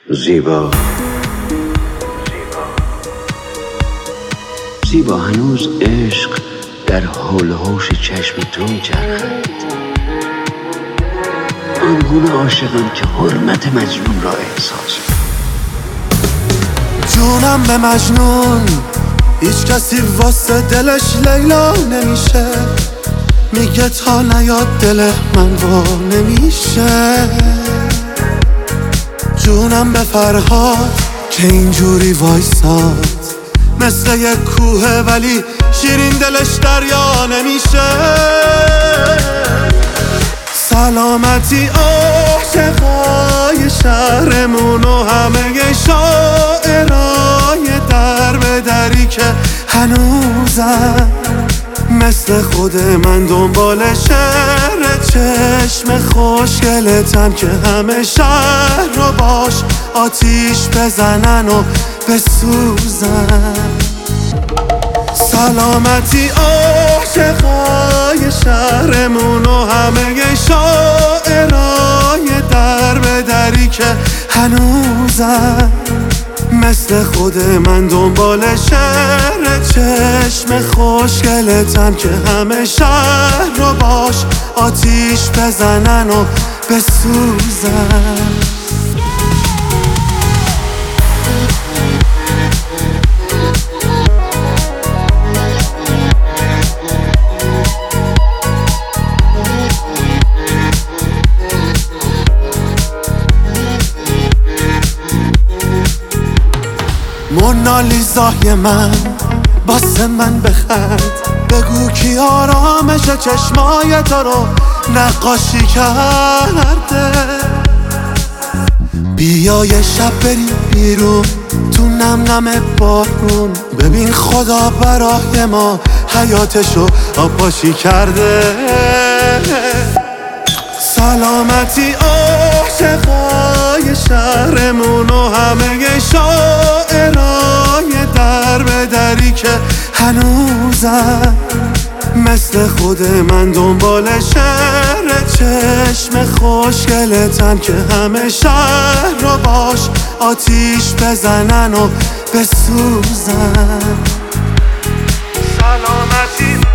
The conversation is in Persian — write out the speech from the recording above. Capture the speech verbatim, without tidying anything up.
زیبا زیبا هنوز عشق در حول و حوش چشم تو میچرخد، آنگونه عاشقم که حرمت مجنون را احساس جونم به مجنون، هیچ کسی واسه دلش لیلا نمیشه، میگه تا نیاد دل من وا نمیشه. جونم به فرهاد که اینجوری وایساد، مثل یک کوه ولی شیرین دلش دریا نمیشه. سلامتی عاشقای شهرمون و همه شاعرای در به دری که هنوزم مثل خود من دنبال شعر چشم خوشگلتم که همه شهر رو باش آتیش بزنن و بسوزن. سلامتی عاشقای شهرمون و همه شاعرای در به دری که هنوزم مثل خود من دنبال شعر چشم خوشگلتم که همه شهر رو باش آتیش بزنن و بسوزن. مونالیزای من باسه من بخند، بگو کی آرامش چشمای تو رو نقاشی کرده. بیا یه شب بریم بیرون تو نم نم بارون، ببین خدا برای ما حیاتشو آبپاشی کرده. سلامتی عاشقای شهرمون و همه شاعرای در به دری که هنوزم مثل خود من دنبال شعر چشم خوشگلتم که همه شهر رو باش آتیش بزنن و بسوزن. سلامتی